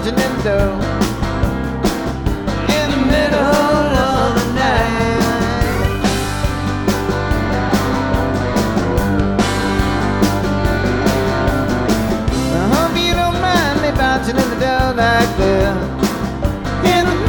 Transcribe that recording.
bouncing in the door in the middle of the night. I hope you don't mind me bouncing in the door like that in the